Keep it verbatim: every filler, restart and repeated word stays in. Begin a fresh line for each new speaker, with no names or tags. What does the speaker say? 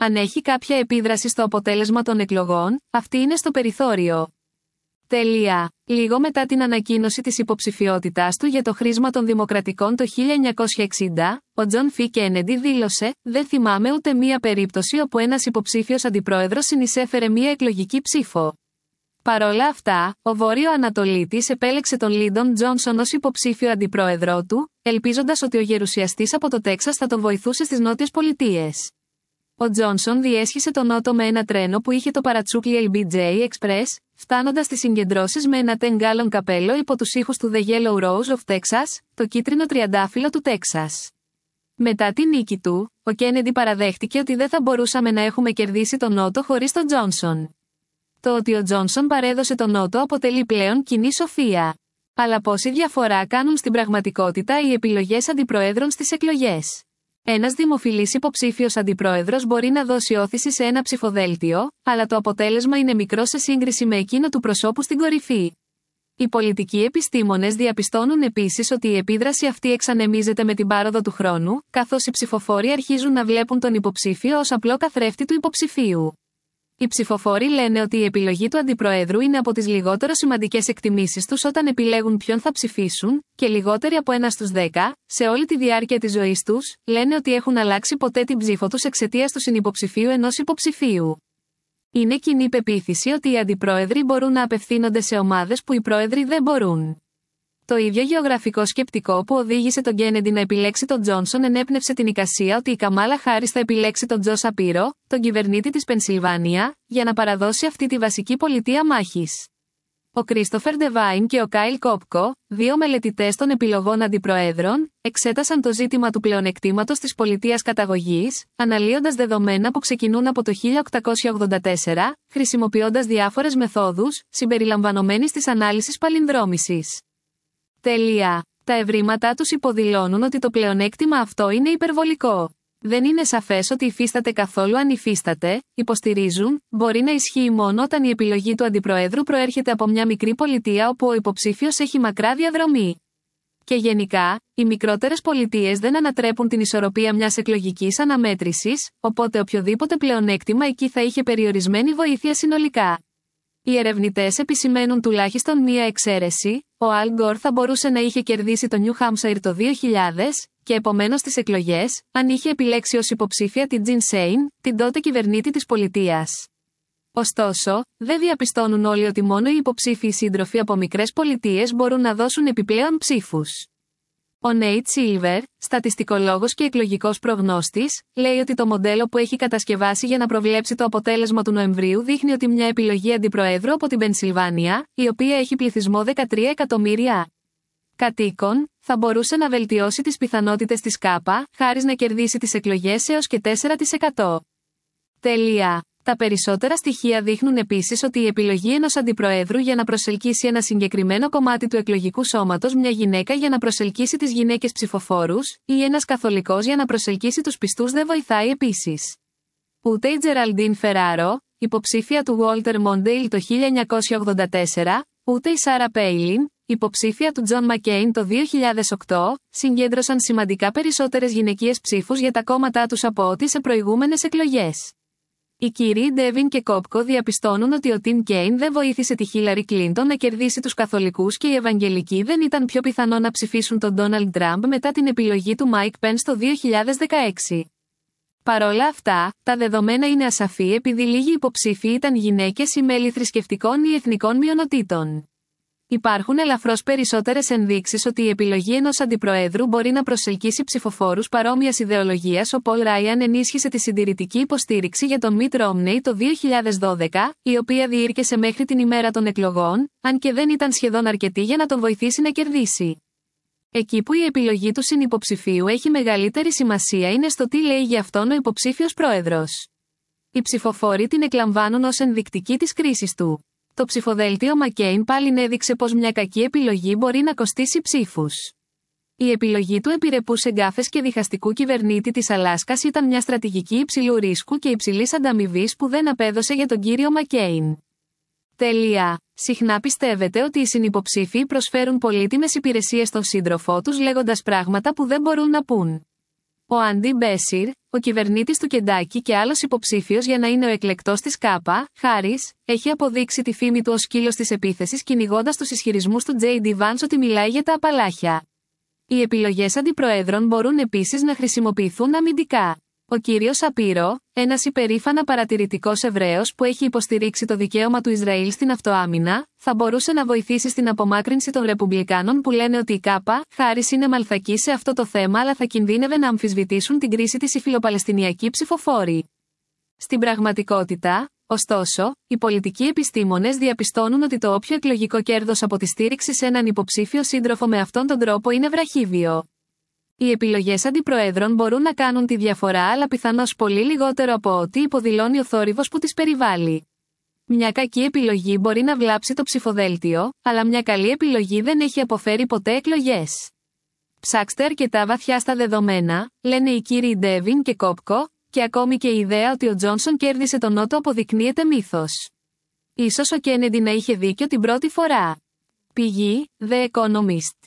Αν έχει κάποια επίδραση στο αποτέλεσμα των εκλογών, αυτή είναι στο περιθώριο. Τελεία. Λίγο μετά την ανακοίνωση της υποψηφιότητάς του για το χρήσμα των Δημοκρατικών το χίλια εννιακόσια εξήντα, ο Τζον Φ. Κέννεντι δήλωσε: «Δεν θυμάμαι ούτε μία περίπτωση όπου ένας υποψήφιος αντιπρόεδρος συνεισέφερε μία εκλογική ψήφο». Παρόλα αυτά, ο Βόρειο-Ανατολίτης επέλεξε τον Λίντον Τζόνσον ως υποψήφιο αντιπρόεδρό του, ελπίζοντας ότι ο γερουσιαστής από το Τέξας θα τον βοηθούσε στις Νότιες Πολιτείες. Ο Τζόνσον διέσχισε τον Νότο με ένα τρένο που είχε το παρατσούκλι ελ μπι τζέι Express, φτάνοντας στις συγκεντρώσεις με ένα τενγκάλον καπέλο υπό τους ήχους του The Yellow Rose of Texas, το κίτρινο τριαντάφυλλο του Τέξας. Μετά τη νίκη του, ο Κέννεντι παραδέχτηκε ότι δεν θα μπορούσαμε να έχουμε κερδίσει τον Νότο χωρίς τον Τζόνσον. Το ότι ο Τζόνσον παρέδωσε τον Νότο αποτελεί πλέον κοινή σοφία. Αλλά πόση διαφορά κάνουν στην πραγματικότητα οι επιλογές αντιπροέδρων στις εκλογές. Ένας δημοφιλής υποψήφιος αντιπρόεδρος μπορεί να δώσει όθηση σε ένα ψηφοδέλτιο, αλλά το αποτέλεσμα είναι μικρό σε σύγκριση με εκείνο του προσώπου στην κορυφή. Οι πολιτικοί επιστήμονες διαπιστώνουν επίσης ότι η επίδραση αυτή εξανεμίζεται με την πάροδο του χρόνου, καθώς οι ψηφοφόροι αρχίζουν να βλέπουν τον υποψήφιο ως απλό καθρέφτη του υποψηφίου. Οι ψηφοφόροι λένε ότι η επιλογή του αντιπροέδρου είναι από τις λιγότερο σημαντικές εκτιμήσεις τους όταν επιλέγουν ποιον θα ψηφίσουν, και λιγότεροι από ένα στους δέκα, σε όλη τη διάρκεια της ζωής τους, λένε ότι έχουν αλλάξει ποτέ την ψήφο τους εξαιτίας του συνυποψηφίου ενός υποψηφίου. Είναι κοινή πεποίθηση ότι οι αντιπρόεδροι μπορούν να απευθύνονται σε ομάδες που οι πρόεδροι δεν μπορούν. Το ίδιο γεωγραφικό σκεπτικό που οδήγησε τον Κέννεντι να επιλέξει τον Τζόνσον ενέπνευσε την εικασία ότι η Καμάλα Χάρις θα επιλέξει τον Τζο Σαπίρο, τον κυβερνήτη της Πενσιλβάνια, για να παραδώσει αυτή τη βασική πολιτεία μάχης. Ο Κρίστοφερ Ντεβάιν και ο Κάιλ Κόπκο, δύο μελετητές των επιλογών αντιπροέδρων, εξέτασαν το ζήτημα του πλεονεκτήματος της πολιτείας καταγωγής, αναλύοντας δεδομένα που ξεκινούν από το χίλια οκτακόσια ογδόντα τέσσερα, χρησιμοποιώντας διάφορες μεθόδους, συμπεριλαμβανομένης της ανάλυσης παλινδρόμησης. Τελεία. Τα ευρήματά τους υποδηλώνουν ότι το πλεονέκτημα αυτό είναι υπερβολικό. Δεν είναι σαφές ότι υφίσταται καθόλου. Αν υφίσταται, υποστηρίζουν, μπορεί να ισχύει μόνο όταν η επιλογή του αντιπροέδρου προέρχεται από μια μικρή πολιτεία όπου ο υποψήφιος έχει μακρά διαδρομή. Και γενικά, οι μικρότερες πολιτείες δεν ανατρέπουν την ισορροπία μιας εκλογικής αναμέτρησης, οπότε οποιοδήποτε πλεονέκτημα εκεί θα είχε περιορισμένη βοήθεια συνολικά. Οι ερευνητές επισημαίνουν τουλάχιστον μία εξαίρεση: ο Αλ Γκορ θα μπορούσε να είχε κερδίσει το Νιου Χάμσαϊρ το δύο χιλιάδες, και επομένως στις εκλογές, αν είχε επιλέξει ως υποψήφια την Τζιν Σέιν, την τότε κυβερνήτη της πολιτείας. Ωστόσο, δεν διαπιστώνουν όλοι ότι μόνο οι υποψήφιοι σύντροφοι από μικρές πολιτείες μπορούν να δώσουν επιπλέον ψήφους. Ο Νέιτ Σίλβερ, στατιστικολόγος και εκλογικός προγνώστης, λέει ότι το μοντέλο που έχει κατασκευάσει για να προβλέψει το αποτέλεσμα του Νοεμβρίου δείχνει ότι μια επιλογή αντιπροέδρου από την Πενσιλβάνια, η οποία έχει πληθυσμό δεκατρία εκατομμύρια κατοίκων, θα μπορούσε να βελτιώσει τις πιθανότητες της ΚΑΠΑ, χάρη να κερδίσει τις εκλογές έως και τέσσερα τοις εκατό. Τελεία. Τα περισσότερα στοιχεία δείχνουν επίσης ότι η επιλογή ενός αντιπροέδρου για να προσελκύσει ένα συγκεκριμένο κομμάτι του εκλογικού σώματος, μια γυναίκα για να προσελκύσει τις γυναίκες ψηφοφόρους, ή ένας καθολικός για να προσελκύσει τους πιστούς, δεν βοηθάει επίσης. Ούτε η Τζεραλντίν Φεράρο, υποψήφια του Walter Mondale το χίλια εννιακόσια ογδόντα τέσσερα, ούτε η Σάρα Πέιλιν, υποψήφια του Τζον Μακκέιν το δύο χιλιάδες οκτώ, συγκέντρωσαν σημαντικά περισσότερες γυναικείες ψήφους για τα κόμματά τους από ό,τι σε προηγούμενες εκλογές. Οι κύριοι Ντέβιν και Κόπκο διαπιστώνουν ότι ο Τιμ Κέιν δεν βοήθησε τη Χίλαρη Κλίντον να κερδίσει τους καθολικούς και οι Ευαγγελικοί δεν ήταν πιο πιθανό να ψηφίσουν τον Ντόναλντ Τραμπ μετά την επιλογή του Μάικ Πένς το δύο χιλιάδες δεκαέξι. Παρόλα αυτά, τα δεδομένα είναι ασαφή επειδή λίγοι υποψήφοι ήταν γυναίκες ή μέλη θρησκευτικών ή εθνικών μειονοτήτων. Υπάρχουν ελαφρώς περισσότερες ενδείξεις ότι η επιλογή ενός αντιπροέδρου μπορεί να προσελκύσει ψηφοφόρους παρόμοιας ιδεολογίας. Ο Πολ Ράιαν ενίσχυσε τη συντηρητική υποστήριξη για τον Μιτ Ρόμνεϊ το δύο χιλιάδες δώδεκα, η οποία διήρκεσε μέχρι την ημέρα των εκλογών, αν και δεν ήταν σχεδόν αρκετή για να τον βοηθήσει να κερδίσει. Εκεί που η επιλογή του συνυποψηφίου έχει μεγαλύτερη σημασία είναι στο τι λέει για αυτόν ο υποψήφιος πρόεδρος. Οι ψηφοφόροι την εκλαμβάνουν ως ενδεικτική της κρίσης του. Το ψηφοδέλτιο Μακκέιν πάλι έδειξε πως μια κακή επιλογή μπορεί να κοστίσει ψήφους. Η επιλογή του επιρρεπούς εγκάφες και διχαστικού κυβερνήτη της Αλάσκας ήταν μια στρατηγική υψηλού ρίσκου και υψηλής ανταμοιβής που δεν απέδωσε για τον κύριο Μακκέιν. Τελεία. Συχνά πιστεύετε ότι οι συνυποψήφοι προσφέρουν πολύτιμες υπηρεσίες στον σύντροφό τους λέγοντας πράγματα που δεν μπορούν να πούν. Ο Άντι Μπέσιρ, ο κυβερνήτης του Κεντάκι και άλλος υποψήφιος για να είναι ο εκλεκτός της ΚΑΠΑ, Χάρις, έχει αποδείξει τη φήμη του ως σκύλος της επίθεσης κυνηγώντας τους ισχυρισμούς του τζέι ντι Vance ότι μιλάει για τα Απαλάχια. Οι επιλογές αντιπροέδρων μπορούν επίσης να χρησιμοποιηθούν αμυντικά. Ο κύριος Σαπύρο, ένας υπερήφανα παρατηρητικός Εβραίος που έχει υποστηρίξει το δικαίωμα του Ισραήλ στην αυτοάμυνα, θα μπορούσε να βοηθήσει στην απομάκρυνση των Ρεπουμπλικάνων που λένε ότι η ΚΑΠΑ, Χάρις είναι μαλθακή σε αυτό το θέμα, αλλά θα κινδύνευε να αμφισβητήσουν την κρίση της οι φιλοπαλαιστινιακοί ψηφοφόροι. Στην πραγματικότητα, ωστόσο, οι πολιτικοί επιστήμονες διαπιστώνουν ότι το όποιο εκλογικό κέρδος από τη στήριξη σε έναν υποψήφιο σύντροφο με αυτόν τον τρόπο είναι βραχύβιο. Οι επιλογές αντιπροέδρων μπορούν να κάνουν τη διαφορά, αλλά πιθανώς πολύ λιγότερο από ό,τι υποδηλώνει ο θόρυβος που τις περιβάλλει. Μια κακή επιλογή μπορεί να βλάψει το ψηφοδέλτιο, αλλά μια καλή επιλογή δεν έχει αποφέρει ποτέ εκλογές. Ψάξτε αρκετά βαθιά στα δεδομένα, λένε οι κύριοι Ντέβιν και Κόπκο, και ακόμη και η ιδέα ότι ο Τζόνσον κέρδισε τον Νότο αποδεικνύεται μύθος. Ίσως ο Κέννεντι να είχε δίκιο την πρώτη φορά. Πηγή: The Economist.